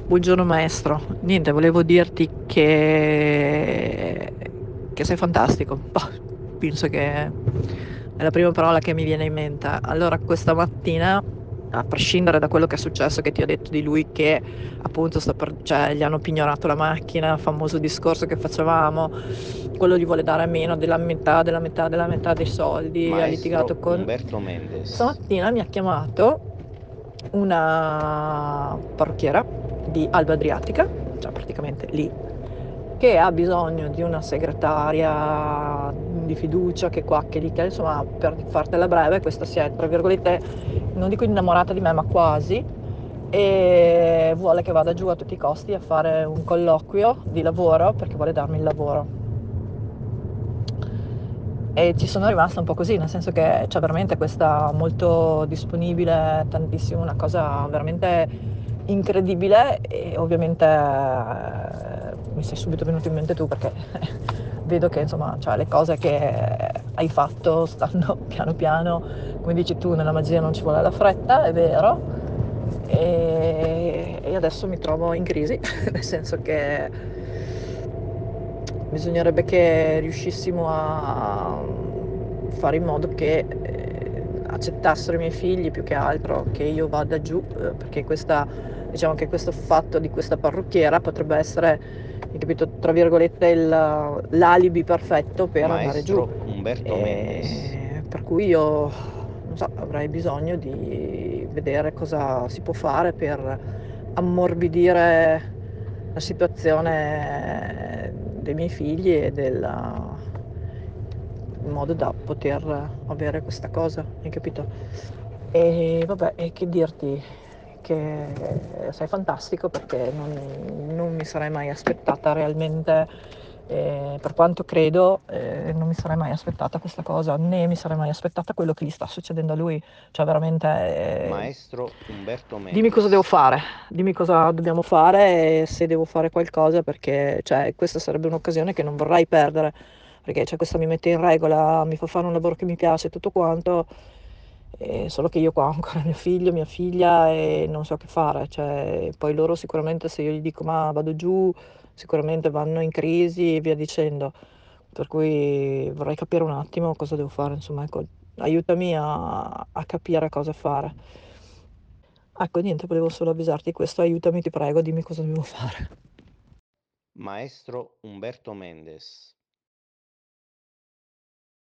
Buongiorno maestro, niente, volevo dirti che sei fantastico. Bah, penso che è la prima parola che mi viene in mente. Allora, questa mattina, a prescindere da quello che è successo, che ti ho detto di lui che appunto cioè, gli hanno pignorato la macchina, il famoso discorso che facevamo, quello gli vuole dare meno della metà, della metà, della metà dei soldi, ha litigato Maestro con... Umberto Mendes. Stamattina mi ha chiamato una parrucchiera di Alba Adriatica, cioè praticamente lì, che ha bisogno di una segretaria di fiducia, che qua, che lì, che insomma, per fartela breve, questa si è, tra virgolette, non dico innamorata di me, ma quasi, e vuole che vada giù a tutti i costi a fare un colloquio di lavoro perché vuole darmi il lavoro. E ci sono rimasta un po' così, nel senso che c'è veramente questa molto disponibile, tantissimo, una cosa veramente incredibile e ovviamente mi sei subito venuto in mente tu perché vedo che insomma cioè, le cose che hai fatto stanno piano piano, come dici tu, nella magia non ci vuole la fretta, è vero, e adesso mi trovo in crisi, nel senso che bisognerebbe che riuscissimo a fare in modo che accettassero i miei figli più che altro che io vada giù, perché diciamo che questo fatto di questa parrucchiera potrebbe essere, hai capito, tra virgolette, l'alibi perfetto per andare giù. Maestro Umberto Mendes. Per cui io, non so, avrei bisogno di vedere cosa si può fare per ammorbidire la situazione dei miei figli in modo da poter avere questa cosa, hai capito? E vabbè, e che dirti? Che sei fantastico perché non mi sarei mai aspettata realmente, per quanto credo, non mi sarei mai aspettata questa cosa, né mi sarei mai aspettata quello che gli sta succedendo a lui. Cioè veramente, Maestro Umberto dimmi cosa devo Mendes. fare, dimmi cosa dobbiamo fare e se devo fare qualcosa perché cioè, questa sarebbe un'occasione che non vorrei perdere, perché cioè, questa mi mette in regola, mi fa fare un lavoro che mi piace, tutto quanto, solo che io qua ho ancora mio figlio, mia figlia e non so che fare, cioè, poi loro sicuramente se io gli dico ma vado giù, sicuramente vanno in crisi e via dicendo, per cui vorrei capire un attimo cosa devo fare, insomma, ecco, aiutami a capire cosa fare. Ecco niente, volevo solo avvisarti di questo, aiutami ti prego, dimmi cosa devo fare. Maestro Umberto Mendes.